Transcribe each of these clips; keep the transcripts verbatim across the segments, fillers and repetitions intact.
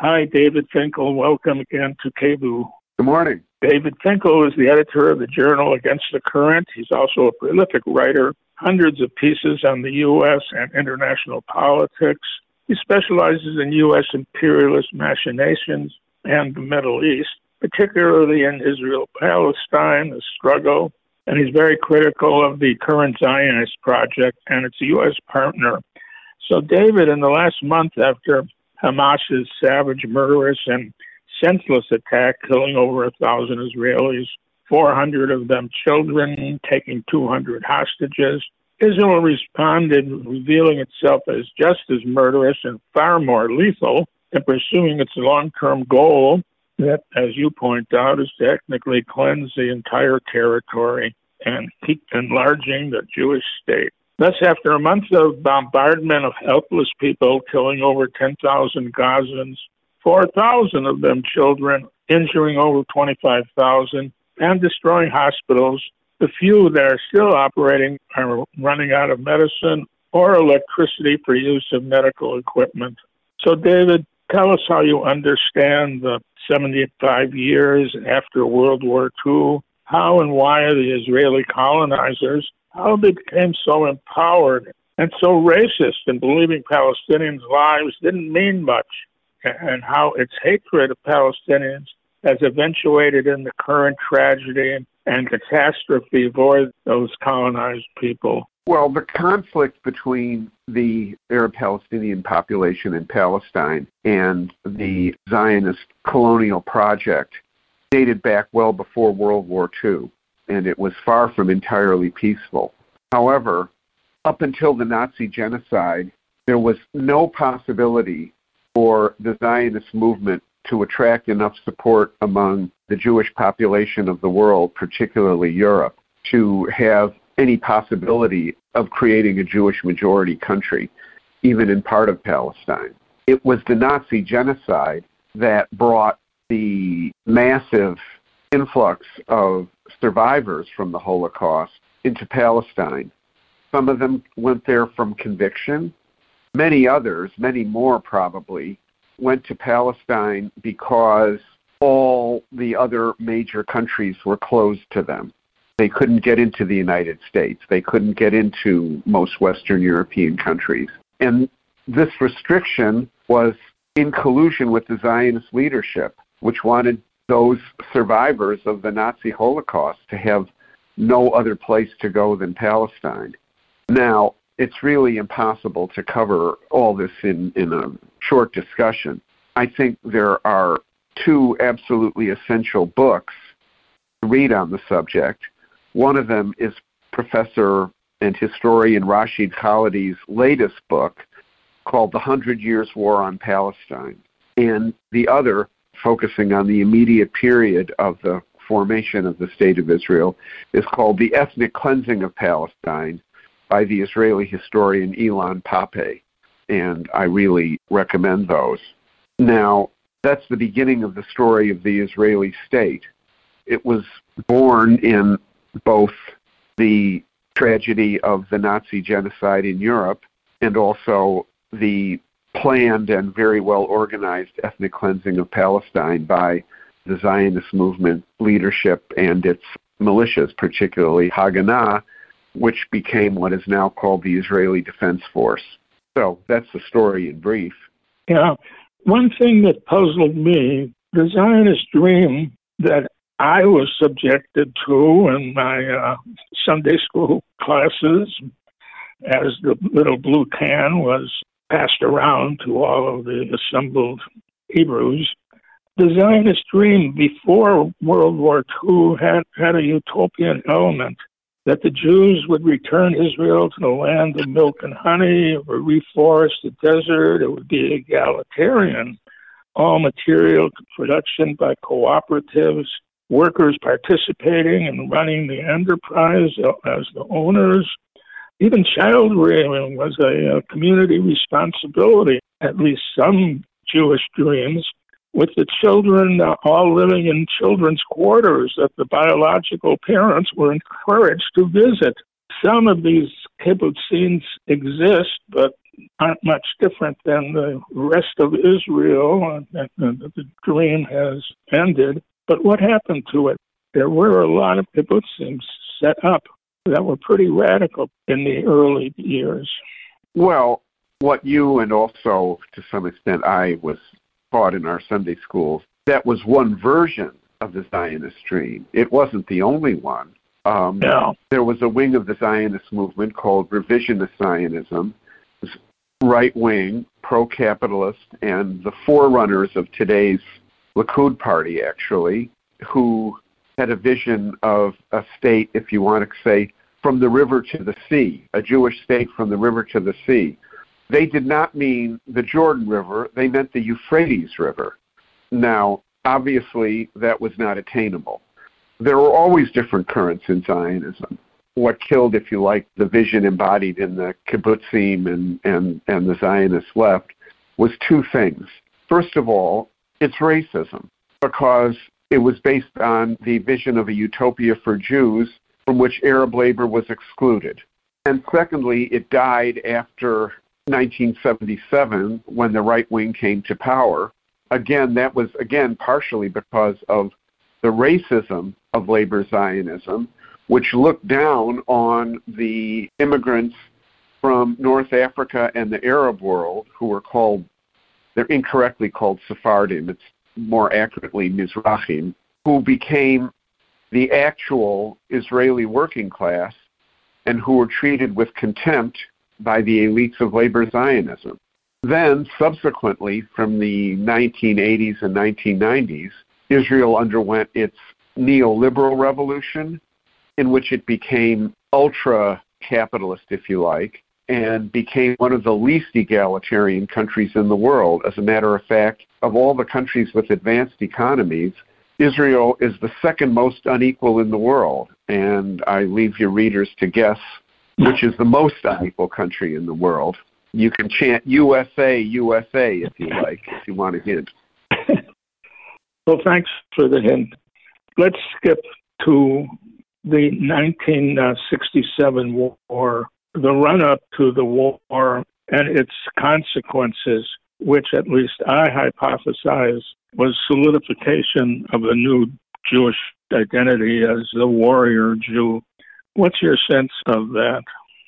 Hi, David Finkel. Welcome again to K B U. Good morning. David Finkel is the editor of the journal Against the Current. He's also a prolific writer, hundreds of pieces on the U S and international politics. He specializes in U S imperialist machinations and the Middle East, particularly in Israel-Palestine, the struggle, and he's very critical of the current Zionist project and its U S partner. So, David, in the last month after Hamas's savage, murderous, and senseless attack, killing over a thousand Israelis, four hundred of them children, taking two hundred hostages, Israel responded, revealing itself as just as murderous and far more lethal in pursuing its long-term goal that, as you point out, is to ethnically cleanse the entire territory and keep enlarging the Jewish state. Thus, after a month of bombardment of helpless people, killing over ten thousand Gazans, four thousand of them children, injuring over twenty-five thousand, and destroying hospitals, the few that are still operating are running out of medicine or electricity for use of medical equipment. So, David, tell us how you understand the seventy-five years after World War Two, how and why the Israeli colonizers, how they became so empowered and so racist in believing Palestinians' lives didn't mean much, and how its hatred of Palestinians has eventuated in the current tragedy and catastrophe for those colonized people. Well, the conflict between the Arab Palestinian population in Palestine and the Zionist colonial project dated back well before World War Two, and it was far from entirely peaceful. However, up until the Nazi genocide, there was no possibility for the Zionist movement to attract enough support among the Jewish population of the world, particularly Europe, to have any possibility of creating a Jewish majority country, even in part of Palestine. It was the Nazi genocide that brought the massive influx of survivors from the Holocaust into Palestine. Some of them went there from conviction. Many others, many more probably, went to Palestine because all the other major countries were closed to them. They couldn't get into the United States. They couldn't get into most Western European countries. And this restriction was in collusion with the Zionist leadership, which wanted those survivors of the Nazi Holocaust to have no other place to go than Palestine. Now, it's really impossible to cover all this in, in a short discussion. I think there are two absolutely essential books to read on the subject. One of them is Professor and historian Rashid Khalidi's latest book called The Hundred Years' War on Palestine. And the other, focusing on the immediate period of the formation of the State of Israel, is called The Ethnic Cleansing of Palestine by the Israeli historian Ilan Pappé. And I really recommend those. Now, that's the beginning of the story of the Israeli state. It was born in both the tragedy of the Nazi genocide in Europe and also the planned and very well organized ethnic cleansing of Palestine by the Zionist movement leadership and its militias, particularly Haganah, which became what is now called the Israeli Defense Force. So that's the story in brief. Yeah. One thing that puzzled me, the Zionist dream that I was subjected to in my uh, Sunday school classes as the little blue can was passed around to all of the assembled Hebrews. The Zionist dream before World War Two had, had a utopian element, that the Jews would return Israel to the land of milk and honey, it would reforest the desert, it would be egalitarian, all material production by cooperatives, workers participating and running the enterprise as the owners. Even child rearing was a, a community responsibility, at least some Jewish dreams, with the children uh, all living in children's quarters that the biological parents were encouraged to visit. Some of these kibbutzim exist, but aren't much different than the rest of Israel, and, and the dream has ended. But what happened to it? There were a lot of kibbutzim set up that were pretty radical in the early years. Well, what you and also, to some extent, I was taught in our Sunday schools, that was one version of the Zionist dream. It wasn't the only one. Um, yeah. There was a wing of the Zionist movement called revisionist Zionism, right-wing, pro-capitalist, and the forerunners of today's Likud party, actually, who had a vision of a state, if you want to say, from the river to the sea, a Jewish state from the river to the sea. They did not mean the Jordan River, they meant the Euphrates River. Now, obviously, that was not attainable. There were always different currents in Zionism. What killed, if you like, the vision embodied in the kibbutzim and, and, and the Zionist left was two things. First of all, it's racism, because it was based on the vision of a utopia for Jews from which Arab labor was excluded. And secondly, it died after nineteen seventy-seven when the right wing came to power. Again, that was, again, partially because of the racism of labor Zionism, which looked down on the immigrants from North Africa and the Arab world, who were called, they're incorrectly called Sephardim, it's more accurately Mizrahim, who became the actual Israeli working class and who were treated with contempt by the elites of labor Zionism. Then, subsequently, from the nineteen eighties and nineteen nineties, Israel underwent its neoliberal revolution, in which it became ultra-capitalist, if you like, and became one of the least egalitarian countries in the world. As a matter of fact, of all the countries with advanced economies, Israel is the second most unequal in the world, and I leave your readers to guess which is the most unequal country in the world. You can chant U S A, U S A, if you like, if you want a hint. Well, thanks for the hint. Let's skip to the nineteen sixty-seven war, the run-up to the war and its consequences, which at least I hypothesize was solidification of a new Jewish identity as the warrior Jew. What's your sense of that?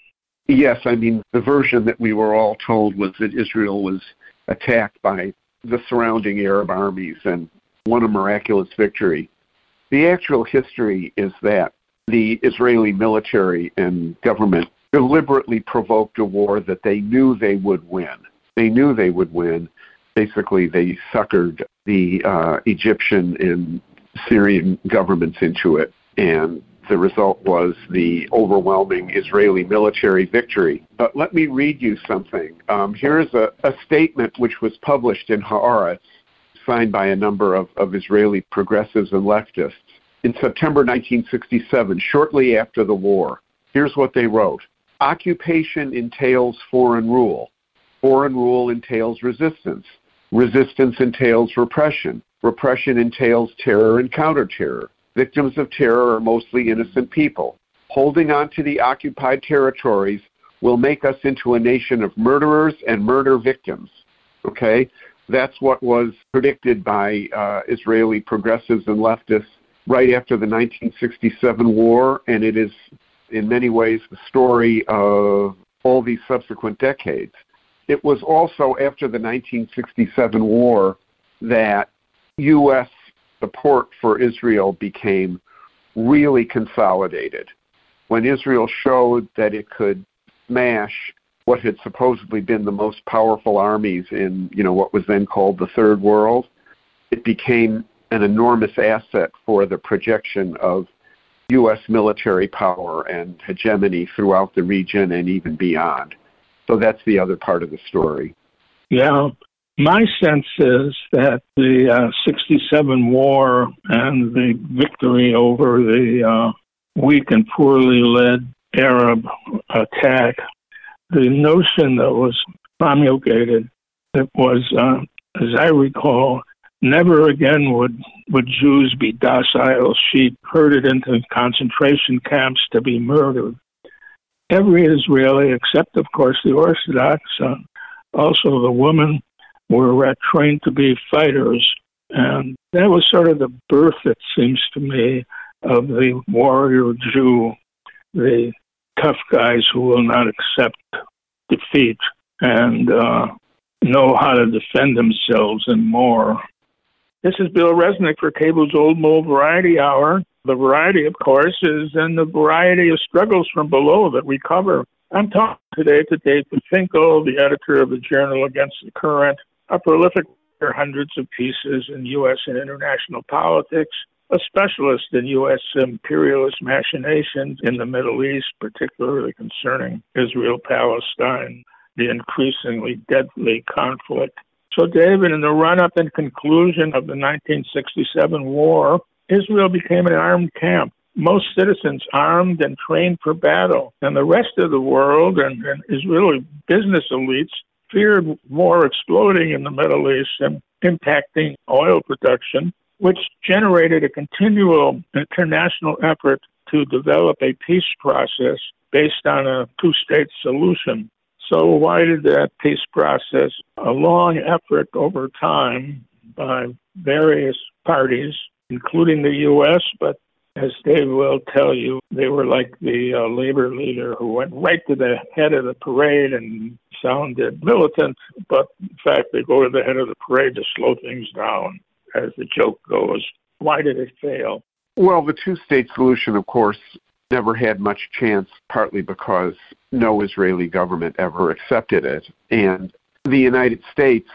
Yes, I mean, the version that we were all told was that Israel was attacked by the surrounding Arab armies and won a miraculous victory. The actual history is that the Israeli military and government deliberately provoked a war that they knew they would win. They knew they would win. Basically, they suckered the uh, Egyptian and Syrian governments into it, and the result was the overwhelming Israeli military victory. But let me read you something. Um, here's a, a statement which was published in Haaretz, signed by a number of, of Israeli progressives and leftists, in September nineteen sixty-seven, shortly after the war. Here's what they wrote. Occupation entails foreign rule. Foreign rule entails resistance. Resistance entails repression. Repression entails terror and counter-terror. Victims of terror are mostly innocent people. Holding on to the occupied territories will make us into a nation of murderers and murder victims. Okay? That's what was predicted by uh, Israeli progressives and leftists right after the nineteen sixty-seven war, and it is in many ways the story of all these subsequent decades. It was also after the nineteen sixty-seven war that U S support for Israel became really consolidated. When Israel showed that it could smash what had supposedly been the most powerful armies in, you know, what was then called the Third World, it became an enormous asset for the projection of U S military power and hegemony throughout the region and even beyond. So that's the other part of the story. Yeah. My sense is that the uh, sixty-seven war and the victory over the uh, weak and poorly led Arab attack, the notion that was promulgated, it was, uh, as I recall, never again would, would Jews be docile sheep herded into concentration camps to be murdered. every Israeli, except, of course, the Orthodox, uh, also the women, were uh, trained to be fighters. And that was sort of the birth, it seems to me, of the warrior Jew, the tough guys who will not accept defeat and uh, know how to defend themselves and more. This is Bill Resnick for Cable's Old Mole Variety Hour. The variety, of course, is in the variety of struggles from below that we cover. I'm talking today to David Finkel, the editor of the Journal Against the Current, a prolific writer, hundreds of pieces in U S and international politics, a specialist in U S imperialist machinations in the Middle East, particularly concerning Israel-Palestine, the increasingly deadly conflict. So, David, in the run-up and conclusion of the nineteen sixty-seven war, Israel became an armed camp, most citizens armed and trained for battle, and the rest of the world and, and Israeli business elites feared war exploding in the Middle East and impacting oil production, which generated a continual international effort to develop a peace process based on a two-state solution. So why did that peace process, a long effort over time by various parties, including the U S, but as Dave will tell you, they were like the uh, labor leader who went right to the head of the parade and sounded militant, but in fact they go to the head of the parade to slow things down, as the joke goes. Why did it fail? Well, the two-state solution, of course, never had much chance, partly because no Israeli government ever accepted it. And the United States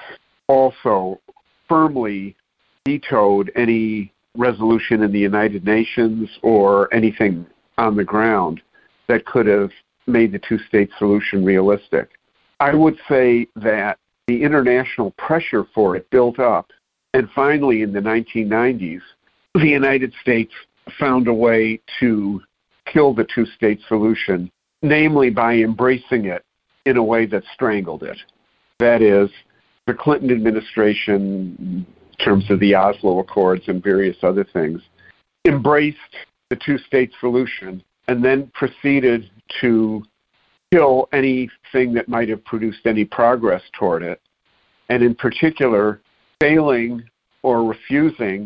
also firmly vetoed any resolution in the United Nations or anything on the ground that could have made the two-state solution realistic. I would say that the international pressure for it built up, and finally in the nineteen nineties, the United States found a way to kill the two-state solution, namely by embracing it in a way that strangled it. That is, the Clinton administration, in terms of the Oslo Accords and various other things, embraced the two-state solution and then proceeded to kill anything that might have produced any progress toward it, and in particular, failing or refusing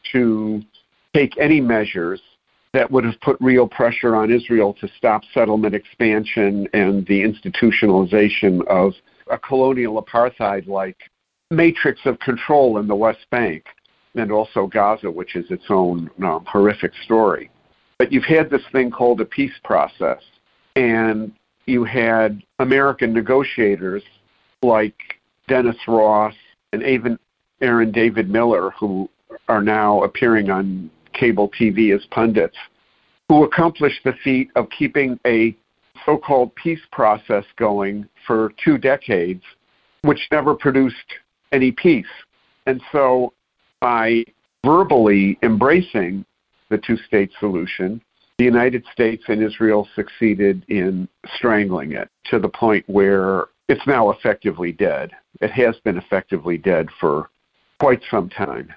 to take any measures that would have put real pressure on Israel to stop settlement expansion and the institutionalization of a colonial apartheid-like matrix of control in the West Bank, and also Gaza, which is its own um, horrific story. But you've had this thing called a peace process, and you had American negotiators like Dennis Ross and even Aaron David Miller, who are now appearing on cable T V as pundits, who accomplished the feat of keeping a so-called peace process going for two decades, which never produced any peace. And so by verbally embracing the two-state solution, the United States and Israel succeeded in strangling it to the point where it's now effectively dead. It has been effectively dead for quite some time.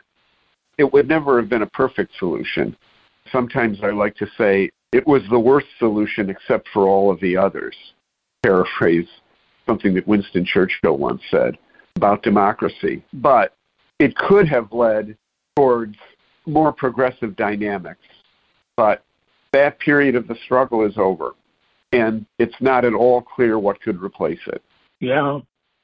It would never have been a perfect solution. Sometimes I like to say it was the worst solution except for all of the others. Paraphrase something that Winston Churchill once said about democracy. But it could have led towards more progressive dynamics. But that period of the struggle is over, and it's not at all clear what could replace it. Yeah.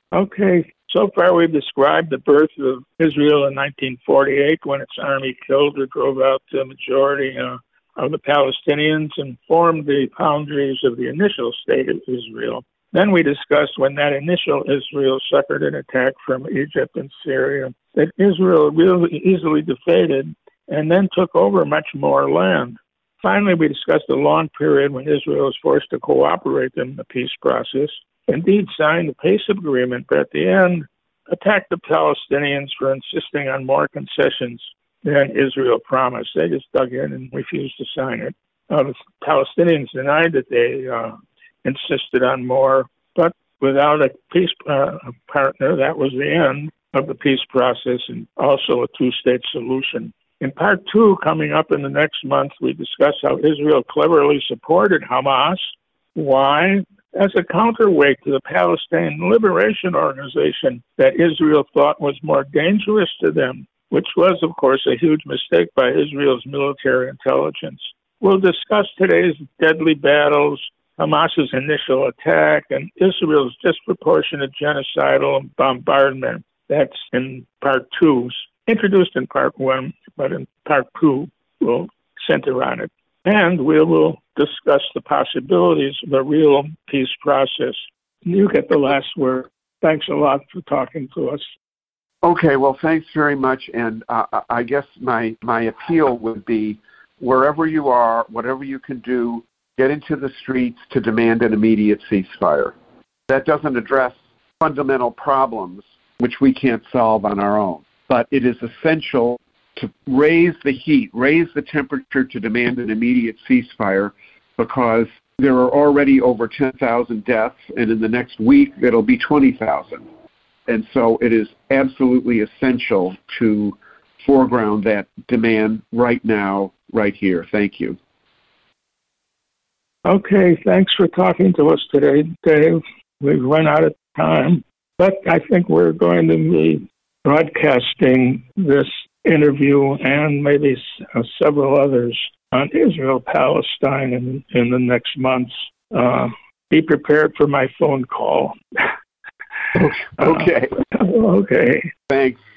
Okay. So far we've described the birth of Israel in nineteen forty-eight when its army killed or drove out the majority uh, of the Palestinians and formed the boundaries of the initial state of Israel. Then we discussed when that initial Israel suffered an attack from Egypt and Syria, that Israel really easily defeated and then took over much more land. Finally, we discussed the long period when Israel was forced to cooperate in the peace process, indeed signed the peace agreement, but at the end attacked the Palestinians for insisting on more concessions than Israel promised. They just dug in and refused to sign it. Uh, the Palestinians denied that they uh, insisted on more, but without a peace uh, partner, that was the end of the peace process and also a two-state solution. In part two, coming up in the next month, we discuss how Israel cleverly supported Hamas Why? As a counterweight to the Palestine Liberation Organization that Israel thought was more dangerous to them, which was, of course, a huge mistake by Israel's military intelligence. We'll discuss today's deadly battles, Hamas's initial attack, and Israel's disproportionate genocidal bombardment. That's in part two, introduced in part one, but in part two, we'll center on it. And we will discuss the possibilities of a real peace process. You get the last word. Thanks a lot for talking to us. Okay, well, thanks very much. And uh, I guess my, my appeal would be, wherever you are, whatever you can do, get into the streets to demand an immediate ceasefire. That doesn't address fundamental problems which we can't solve on our own. But it is essential to raise the heat, raise the temperature to demand an immediate ceasefire, because there are already over ten thousand deaths, and in the next week it'll be twenty thousand. And so it is absolutely essential to foreground that demand right now, right here. Thank you. Okay, thanks for talking to us today, Dave. We've run out of time, but I think we're going to be broadcasting this interview and maybe uh, several others on Israel, Palestine in, in the next months. Uh, be prepared for my phone call. Okay. Uh, okay. Thanks.